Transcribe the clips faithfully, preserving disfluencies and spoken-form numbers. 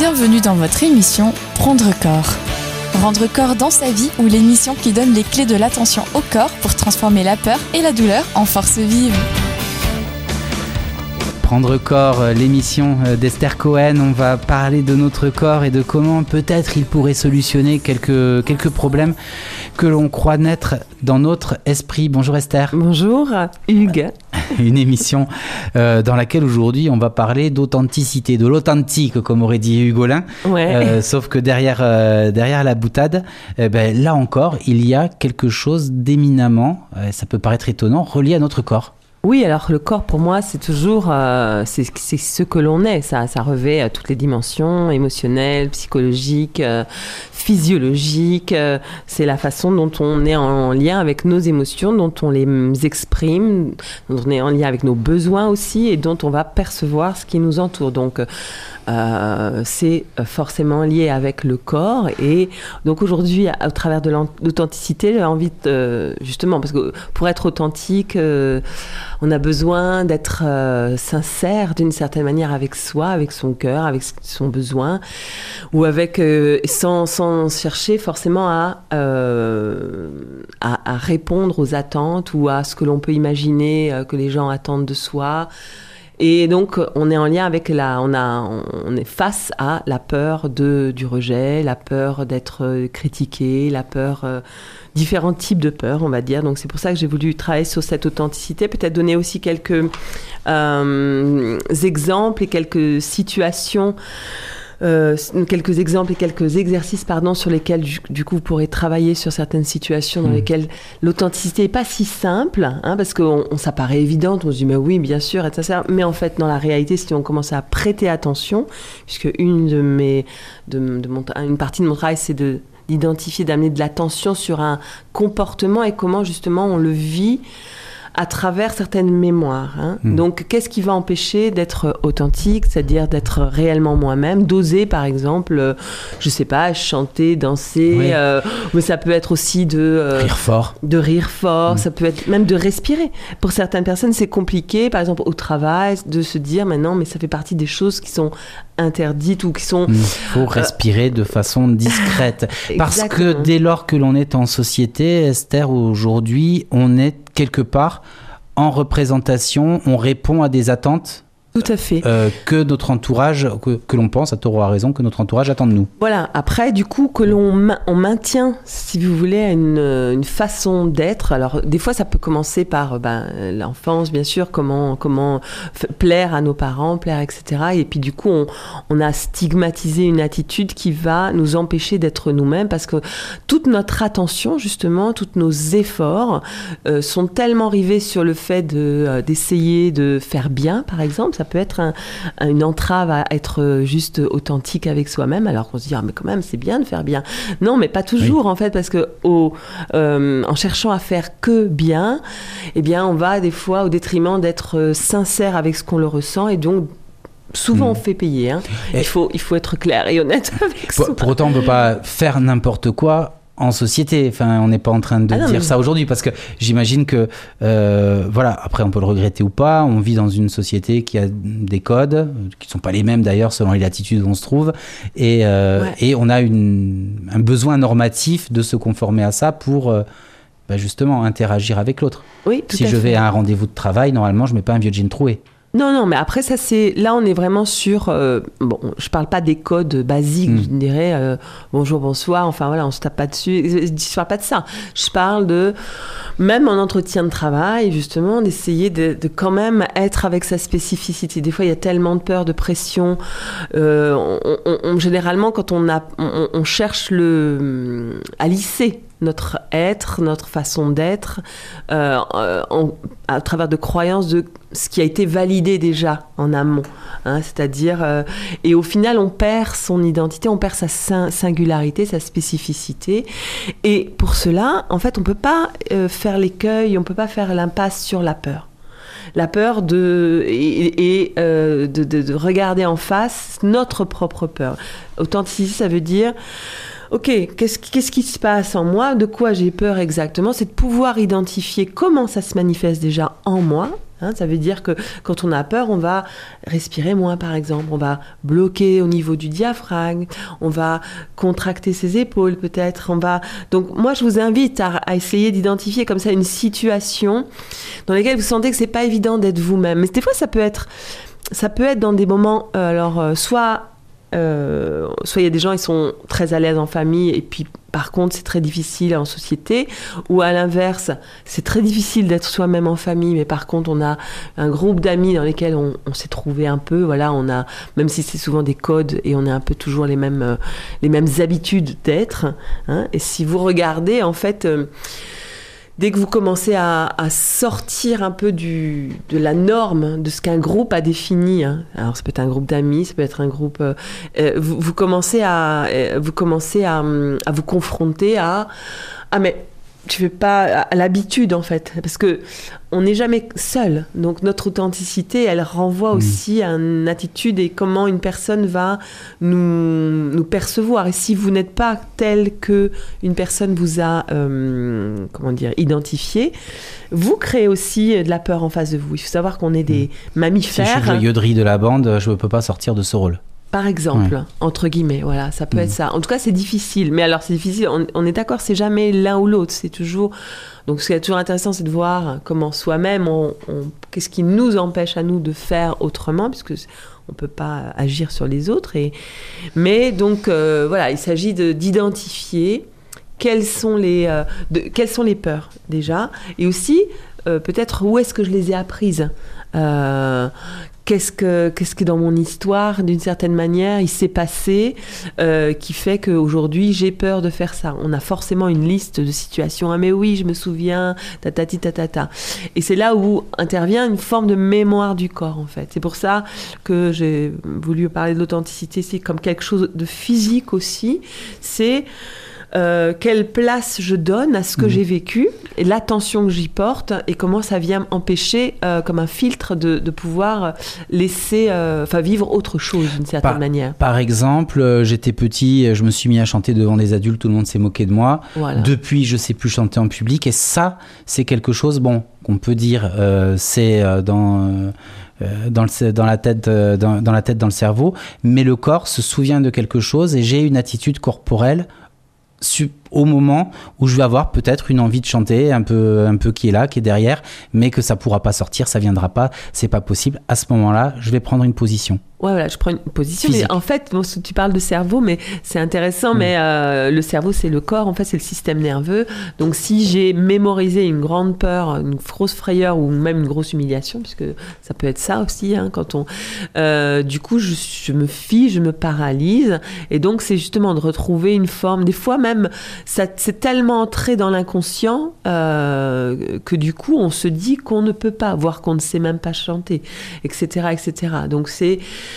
Bienvenue dans votre émission Prendre corps. Rendre corps dans sa vie ou l'émission qui donne les clés de l'attention au corps pour transformer la peur et la douleur en force vive. Prendre corps, l'émission d'Esther Cohen, on va parler de notre corps et de comment peut-être il pourrait solutionner quelques, quelques problèmes que l'on croit naître dans notre esprit. Bonjour Esther. Bonjour Hugues. Une émission euh, dans laquelle aujourd'hui on va parler d'authenticité, de l'authentique comme aurait dit Hugues Olin. Ouais. Euh, sauf que derrière, euh, derrière la boutade, eh ben, là encore, il y a quelque chose d'éminemment, euh, ça peut paraître étonnant, relié à notre corps. Oui, alors le corps pour moi c'est toujours euh, c'est, c'est ce que l'on est, ça, ça revêt euh, toutes les dimensions émotionnelles, psychologiques, euh, physiologiques, euh, c'est la façon dont on est en lien avec nos émotions, dont on les exprime, dont on est en lien avec nos besoins aussi et dont on va percevoir ce qui nous entoure. Donc euh, c'est forcément lié avec le corps et donc aujourd'hui au travers de l'authenticité j'ai envie de, euh, justement parce que pour être authentique euh, on a besoin d'être euh, sincère d'une certaine manière avec soi, avec son cœur, avec son besoin, ou avec euh, sans, sans chercher forcément à, euh, à, à répondre aux attentes ou à ce que l'on peut imaginer euh, que les gens attendent de soi. Et donc, on est en lien avec la, on a, on est face à la peur de, du rejet, la peur d'être critiqué, la peur, euh, différents types de peurs, on va dire. Donc, c'est pour ça que j'ai voulu travailler sur cette authenticité, peut-être donner aussi quelques euh, exemples et quelques situations. Euh, quelques exemples et quelques exercices pardon, sur lesquels du, du coup vous pourrez travailler sur certaines situations dans mmh. lesquelles l'authenticité n'est pas si simple hein, parce que on, on, ça paraît évident, on se dit mais oui bien sûr et cetera. Mais en fait dans la réalité si on commence à prêter attention puisque une de mes de, de mon, une partie de mon travail c'est de, d'identifier, d'amener de l'attention sur un comportement et comment justement on le vit à travers certaines mémoires. Hein. Mmh. Donc, qu'est-ce qui va empêcher d'être authentique, c'est-à-dire d'être réellement moi-même, d'oser, par exemple, euh, je sais pas, chanter, danser, oui. euh, mais ça peut être aussi de... Euh, rire fort. De rire fort, mmh. ça peut être même de respirer. Pour certaines personnes, c'est compliqué, par exemple, au travail, de se dire, mais non, mais ça fait partie des choses qui sont interdites ou qui sont... Il faut respirer euh... de façon discrète. Parce que dès lors que l'on est en société, Esther, aujourd'hui, on est quelque part en représentation, on répond à des attentes. Tout à fait. Euh, que notre entourage, que, que l'on pense, à tort ou à raison, que notre entourage attend de nous. Voilà. Après, du coup, que l'on ma- on maintient, si vous voulez, une, une façon d'être. Alors, des fois, ça peut commencer par ben, l'enfance, bien sûr, comment, comment f- plaire à nos parents, plaire, et cetera. Et puis, du coup, on, on a stigmatisé une attitude qui va nous empêcher d'être nous-mêmes parce que toute notre attention, justement, tous nos efforts euh, sont tellement rivés sur le fait de, euh, d'essayer de faire bien, par exemple. Ça peut être un, une entrave à être juste authentique avec soi-même, alors qu'on se dit ah, mais quand même c'est bien de faire bien. Non, mais pas toujours oui. en fait, parce que au, euh, en cherchant à faire que bien, eh bien on va des fois au détriment d'être sincère avec ce qu'on le ressent et donc souvent mmh. on fait payer. Hein. Il faut il faut être clair et honnête avec pour, soi. Pour autant on peut pas faire n'importe quoi en société, enfin, on n'est pas en train de ah non, dire mais... ça aujourd'hui parce que j'imagine que, euh, voilà, après on peut le regretter ou pas, on vit dans une société qui a des codes qui ne sont pas les mêmes d'ailleurs selon les latitudes où on se trouve et, euh, ouais. et on a une, un besoin normatif de se conformer à ça pour euh, bah justement interagir avec l'autre. Oui, tout si à je fait. vais à un rendez-vous de travail, normalement je ne mets pas un vieux jean troué. Non, non, mais après, ça, c'est... Là, on est vraiment sur... Euh, bon, je parle pas des codes basiques, mmh. je dirais euh, bonjour, bonsoir, enfin, voilà, on se tape pas dessus. Je ne parle pas de ça. Je parle de... Même en entretien de travail, justement, d'essayer de, de quand même être avec sa spécificité. Des fois, il y a tellement de peur, de pression. Euh, on, on, on, généralement, quand on, a, on, on cherche le, à lisser notre être, notre façon d'être, euh, en, à travers de croyances de ce qui a été validé déjà en amont. Hein, c'est-à-dire, euh, et au final, on perd son identité, on perd sa singularité, sa spécificité. Et pour cela, en fait, on ne peut pas euh, faire l'écueil, on ne peut pas faire l'impasse sur la peur. La peur de, et, et euh, de, de, de regarder en face notre propre peur. Authenticité, ça veut dire... Ok, qu'est-ce, qu'est-ce qui se passe en moi ? De quoi j'ai peur exactement ? C'est de pouvoir identifier comment ça se manifeste déjà en moi. Hein, ça veut dire que quand on a peur, on va respirer moins, par exemple. On va bloquer au niveau du diaphragme. On va contracter ses épaules, peut-être. On va... Donc, moi, je vous invite à, à essayer d'identifier comme ça une situation dans laquelle vous sentez que c'est pas évident d'être vous-même. Mais des fois, ça peut être, ça peut être dans des moments... Euh, alors, euh, soit... Euh, soit il y a des gens qui sont très à l'aise en famille et puis par contre c'est très difficile en société, ou à l'inverse c'est très difficile d'être soi-même en famille mais par contre on a un groupe d'amis dans lesquels on, on s'est trouvé un peu, voilà, on a, même si c'est souvent des codes et on a un peu toujours les mêmes, euh, les mêmes habitudes d'être, hein, et si vous regardez en fait euh, dès que vous commencez à, à sortir un peu du, de la norme, de ce qu'un groupe a défini, hein. Alors ça peut être un groupe d'amis, ça peut être un groupe... Euh, euh, vous, vous commencez, à, euh, vous commencez à, à vous confronter à... Ah mais tu fais pas à l'habitude en fait, parce que on n'est jamais seul. Donc notre authenticité, elle renvoie mmh. aussi à une attitude et comment une personne va nous, nous percevoir. Et si vous n'êtes pas tel que une personne vous a euh, comment dire identifié, vous créez aussi de la peur en face de vous. Il faut savoir qu'on est des mmh. mammifères. Si je suis le yodri de la bande, je ne peux pas sortir de ce rôle. Par exemple, ouais. entre guillemets, voilà, ça peut mmh. être ça. En tout cas, c'est difficile. Mais alors, c'est difficile, on, on est d'accord, c'est jamais l'un ou l'autre. C'est toujours... Donc, ce qui est toujours intéressant, c'est de voir comment soi-même, on, on... qu'est-ce qui nous empêche à nous de faire autrement, puisque on ne peut pas agir sur les autres. Et... Mais donc, euh, voilà, il s'agit de, d'identifier quelles sont les, euh, de, quelles sont les peurs, déjà. Et aussi, euh, peut-être, où est-ce que je les ai apprises euh, Qu'est-ce que, qu'est-ce que dans mon histoire, d'une certaine manière, il s'est passé euh, qui fait qu'aujourd'hui, j'ai peur de faire ça. On a forcément une liste de situations. Ah mais oui, je me souviens, tatati tatata. Et c'est là où intervient une forme de mémoire du corps, en fait. C'est pour ça que j'ai voulu parler de l'authenticité. C'est comme quelque chose de physique aussi. C'est... Euh, quelle place je donne à ce que mmh. j'ai vécu et l'attention que j'y porte et comment ça vient m'empêcher euh, comme un filtre de, de pouvoir laisser enfin euh, vivre autre chose d'une certaine par, manière. Par exemple, euh, j'étais petit, je me suis mis à chanter devant des adultes, tout le monde s'est moqué de moi. Voilà. Depuis, je sais plus chanter en public et ça, c'est quelque chose bon qu'on peut dire euh, c'est euh, dans euh, Dans, le, dans, la tête, dans, dans la tête, dans le cerveau, mais le corps se souvient de quelque chose et j'ai une attitude corporelle au moment où je vais avoir peut-être une envie de chanter un peu, un peu qui est là, qui est derrière, mais que ça pourra pas sortir, ça viendra pas, c'est pas possible. À ce moment-là, je vais prendre une position. Ouais, voilà, je prends une position. Physique. Mais en fait, bon, tu parles de cerveau, mais c'est intéressant. Mmh. Mais euh, le cerveau, c'est le corps. En fait, c'est le système nerveux. Donc, si j'ai mémorisé une grande peur, une grosse frayeur ou même une grosse humiliation, puisque ça peut être ça aussi, hein, quand on, euh, du coup, je, je me fige, je me paralyse. Et donc, c'est justement de retrouver une forme. Des fois, même, ça, c'est tellement entré dans l'inconscient euh, que du coup, on se dit qu'on ne peut pas, voire qu'on ne sait même pas chanter, et cetera, et cetera. Donc, c'est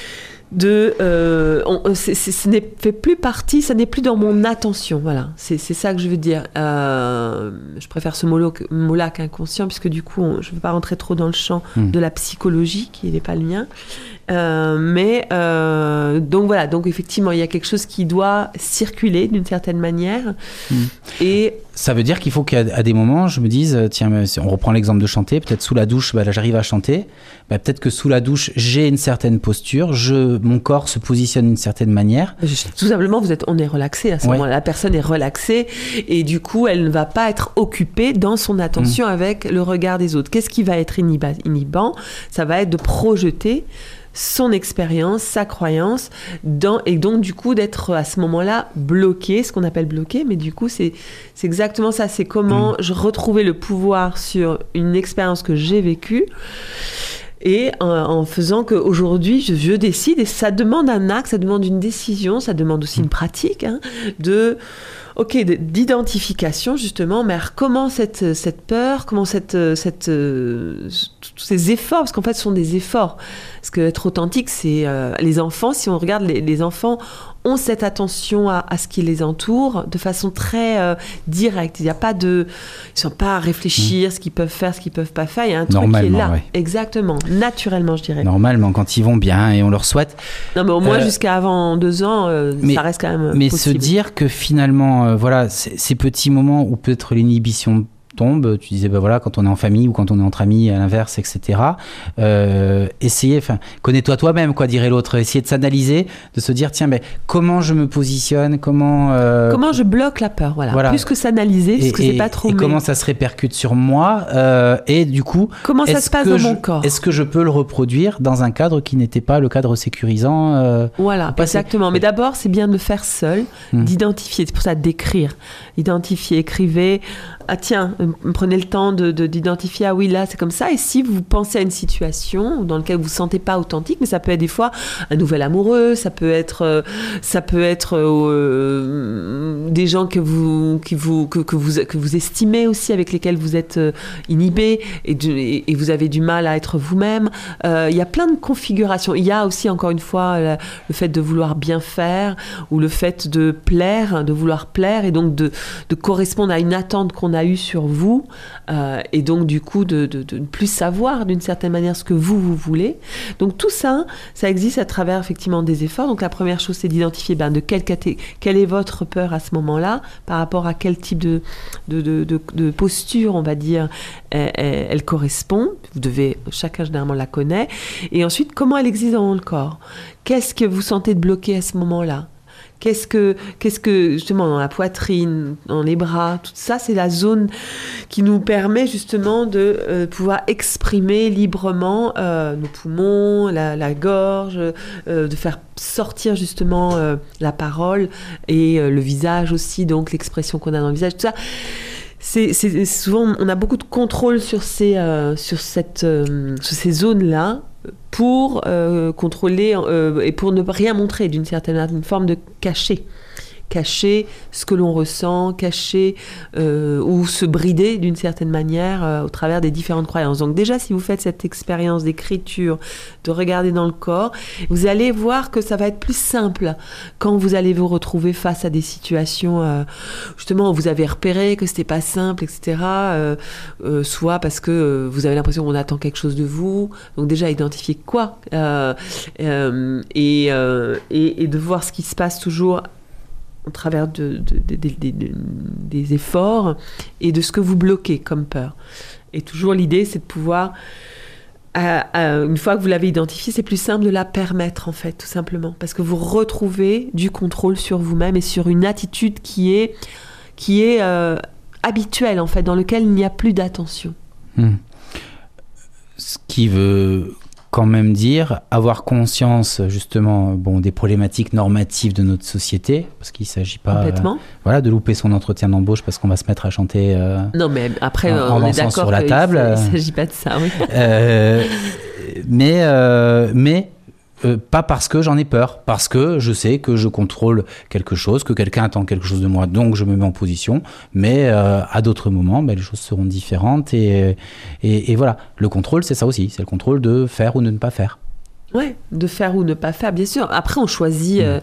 de euh, on, c'est, c'est, ce n'est fait plus partie, ça n'est plus dans mon attention, voilà, c'est, c'est ça que je veux dire. Euh, je préfère ce mot-là, mot-là qu'inconscient, puisque du coup on, je ne veux pas rentrer trop dans le champ mmh. de la psychologie qui n'est pas le mien, euh, mais euh, donc voilà, donc effectivement il y a quelque chose qui doit circuler d'une certaine manière mmh. et ça veut dire qu'il faut qu'à à des moments, je me dise, tiens, on reprend l'exemple de chanter, peut-être sous la douche, bah là j'arrive à chanter, bah peut-être que sous la douche, j'ai une certaine posture, je, mon corps se positionne d'une certaine manière. Tout simplement, vous êtes, on est relaxé à ce ouais. moment-là, la personne est relaxée et du coup, elle ne va pas être occupée dans son attention mmh. avec le regard des autres. Qu'est-ce qui va être inhiba- inhibant ? Ça va être de projeter son expérience, sa croyance, dans, et donc du coup d'être à ce moment-là bloqué, ce qu'on appelle bloqué, mais du coup c'est, c'est exactement ça, c'est comment mmh. je retrouvais le pouvoir sur une expérience que j'ai vécue, et en, en faisant qu'aujourd'hui je, je décide, et ça demande un acte, ça demande une décision, ça demande aussi une pratique, hein, de... Ok, d'identification justement, mais alors comment cette, cette peur, comment cette, cette, euh, tous ces efforts, parce qu'en fait ce sont des efforts, parce qu'être authentique, c'est euh, les enfants, si on regarde les, les enfants ont cette attention à, à ce qui les entoure de façon très euh, directe. Il n'y a pas de, ils ne sont pas à réfléchir mmh. ce qu'ils peuvent faire, ce qu'ils ne peuvent pas faire. Il y a un truc qui est là, ouais. exactement, naturellement, je dirais. Normalement, quand ils vont bien et on leur souhaite. Non, mais au moins euh, jusqu'à avant deux ans, euh, mais, ça reste quand même mais possible. Se dire que finalement, euh, voilà, ces, ces petits moments où peut-être l'inhibition tombe, tu disais, ben voilà, quand on est en famille ou quand on est entre amis, à l'inverse, et cetera. Euh, essayer, enfin, connais-toi toi-même, quoi, dirait l'autre. Essayer de s'analyser, de se dire, tiens, ben, comment je me positionne, comment... Euh, comment je bloque la peur, voilà. voilà. Plus que s'analyser, parce et, que c'est et, pas trop... Et mais... comment ça se répercute sur moi, euh, et du coup... Comment ça se passe dans je, mon corps? Est-ce que je peux le reproduire dans un cadre qui n'était pas le cadre sécurisant euh, Voilà, exactement. Mais d'abord, c'est bien de le faire seul, mmh. d'identifier, c'est pour ça d'écrire. Identifier, écrivez. Ah tiens, prenez le temps de, de, d'identifier, ah oui, là, c'est comme ça. Et si vous pensez à une situation dans laquelle vous ne vous sentez pas authentique, mais ça peut être des fois un nouvel amoureux, ça peut être, ça peut être euh, des gens que vous, qui vous, que, que, vous, que vous estimez aussi, avec lesquels vous êtes inhibé et, de, et, et vous avez du mal à être vous-même. Euh, il y a plein de configurations. Il y a aussi, encore une fois, le, le fait de vouloir bien faire ou le fait de plaire, de vouloir plaire et donc de, de correspondre à une attente qu'on a eu sur vous euh, et donc du coup de, de, de ne plus savoir d'une certaine manière ce que vous, vous voulez. Donc tout ça, ça existe à travers effectivement des efforts. Donc la première chose, c'est d'identifier ben, de quelle, caté- quelle est votre peur à ce moment-là, par rapport à quel type de, de, de, de, de posture, on va dire, elle, elle, elle correspond. Vous devez, chacun généralement la connaît. Et ensuite, comment elle existe dans le corps? Qu'est-ce que vous sentez de bloqué à ce moment-là? Qu'est-ce que, qu'est-ce que, justement, dans la poitrine, dans les bras, tout ça, c'est la zone qui nous permet justement de euh, pouvoir exprimer librement euh, nos poumons, la, la gorge, euh, de faire sortir justement euh, la parole et euh, le visage aussi, donc l'expression qu'on a dans le visage, tout ça. C'est, c'est souvent, on a beaucoup de contrôle sur ces, euh, sur cette, euh, sur ces zones-là, pour euh, contrôler euh, et pour ne rien montrer d'une certaine manière, une forme de cacher. Cacher ce que l'on ressent, cacher euh, ou se brider d'une certaine manière euh, au travers des différentes croyances. Donc déjà, si vous faites cette expérience d'écriture, de regarder dans le corps, vous allez voir que ça va être plus simple quand vous allez vous retrouver face à des situations euh, justement où vous avez repéré que c'était pas simple, et cetera. Euh, euh, soit parce que euh, vous avez l'impression qu'on attend quelque chose de vous. Donc déjà, identifier quoi euh, euh, et, euh, et, et de voir ce qui se passe toujours au travers de, de, de, de, de, de, des efforts et de ce que vous bloquez comme peur. Et toujours l'idée, c'est de pouvoir, euh, euh, une fois que vous l'avez identifiée, c'est plus simple de la permettre, en fait, tout simplement. Parce que vous retrouvez du contrôle sur vous-même et sur une attitude qui est, qui est euh, habituelle, en fait, dans laquelle il n'y a plus d'attention. Mmh. Ce qui veut... quand même dire, avoir conscience justement bon, des problématiques normatives de notre société, parce qu'il ne s'agit pas euh, voilà, de louper son entretien d'embauche parce qu'on va se mettre à chanter euh, non, mais après, en, en on est dansant d'accord sur la table. Il ne s'agit pas de ça, oui. euh, mais euh, mais euh, pas parce que j'en ai peur, parce que je sais que je contrôle quelque chose, que quelqu'un attend quelque chose de moi, donc je me mets en position, mais euh, à d'autres moments, ben, les choses seront différentes et, et, et voilà. Le contrôle, c'est ça aussi, c'est le contrôle de faire ou de ne pas faire. Ouais, de faire ou ne pas faire, bien sûr. Après, on choisit... Mmh. Euh,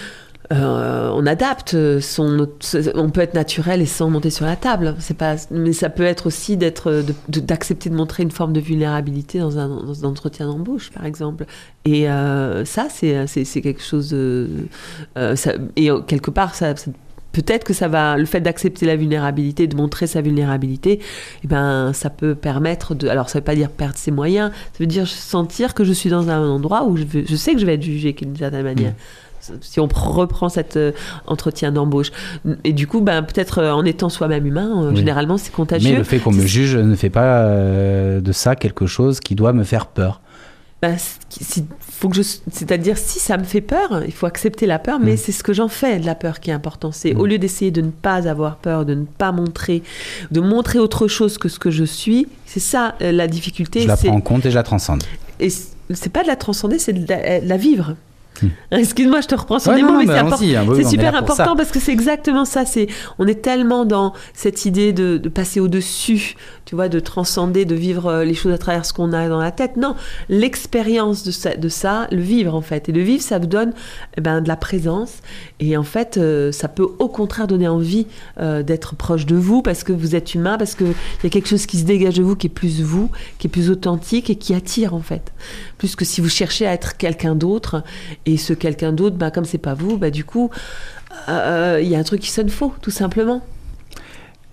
Euh, on adapte son, on peut être naturel et sans monter sur la table. C'est pas, mais ça peut être aussi d'être, de, de, d'accepter de montrer une forme de vulnérabilité dans un, dans un entretien d'embauche, par exemple. Et euh, ça, c'est, c'est, c'est quelque chose de, euh, ça, et quelque part, ça, ça, peut-être que ça va, le fait d'accepter la vulnérabilité, de montrer sa vulnérabilité, eh ben, ça peut permettre de, alors ça veut pas dire perdre ses moyens, ça veut dire sentir que je suis dans un endroit où je, veux, je sais que je vais être jugée d'une certaine manière. Mmh. Si on reprend cet euh, entretien d'embauche. Et du coup, ben, peut-être euh, en étant soi-même humain, euh, oui. généralement, c'est contagieux. Mais le fait qu'on me juge ne fait pas euh, de ça quelque chose qui doit me faire peur. Ben, c'est, faut que je, c'est-à-dire, si ça me fait peur, il faut accepter la peur, mais mmh. c'est ce que j'en fais de la peur qui est important. C'est mmh. au lieu d'essayer de ne pas avoir peur, de ne pas montrer, de montrer autre chose que ce que je suis, c'est ça euh, la difficulté. Je la c'est... prends en compte et je la transcende. Et c'est pas de la transcender, c'est de la, de la vivre. Hum. Excuse-moi, je te reprends sur ouais, des non, mots, mais bah, c'est, import- hein, oui, c'est super important ça. Parce que c'est exactement ça. C'est, on est tellement dans cette idée de, de passer au-dessus, tu vois, de transcender, de vivre les choses à travers ce qu'on a dans la tête. Non, l'expérience de ça, de ça, le vivre en fait. Et le vivre, ça vous donne eh ben, de la présence. Et en fait, euh, ça peut au contraire donner envie euh, d'être proche de vous parce que vous êtes humain, parce qu'il y a quelque chose qui se dégage de vous qui est plus vous, qui est plus authentique et qui attire en fait. Plus que si vous cherchez à être quelqu'un d'autre. Et ce quelqu'un d'autre, bah, comme c'est pas vous, bah, du coup, il euh, y a un truc qui sonne faux, tout simplement.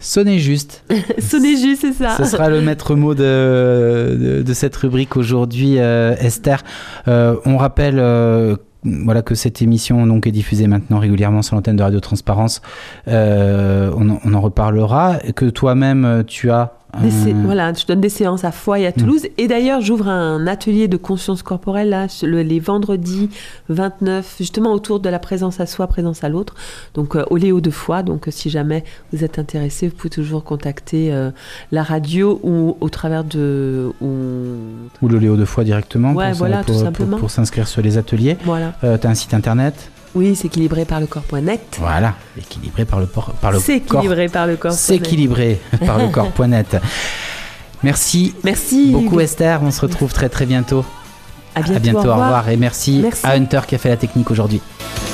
Sonnez juste. Sonnez juste, c'est ça. Ce sera le maître mot de, de, de cette rubrique aujourd'hui, euh, Esther. Euh, on rappelle euh, voilà, que cette émission donc, est diffusée maintenant régulièrement sur l'antenne de Radio Transparence. Euh, on, on en reparlera. Que toi-même, tu as... Des sé- voilà, je donne des séances à Foix et à Toulouse. Mmh. Et d'ailleurs, j'ouvre un atelier de conscience corporelle là, le, les vendredis vingt-neuf, justement autour de la présence à soi, présence à l'autre. Donc, euh, au Léo de Foix. Donc, euh, si jamais vous êtes intéressé, vous pouvez toujours contacter euh, la radio ou au travers de... Ou, ou le Léo de Foix directement ouais, pour, voilà, pour, tout pour, simplement. Pour, pour s'inscrire sur les ateliers. Voilà. Euh, tu as un site internet ? Oui, c'est équilibré par le corps point net. Voilà, équilibré par le, por- par le c'est corps. C'est équilibré par le corps. C'est équilibré par le corps point net. Merci. Merci beaucoup Esther, on se retrouve très très bientôt. À bientôt, à bientôt, au revoir. Au revoir et merci, merci à Hunter qui a fait la technique aujourd'hui.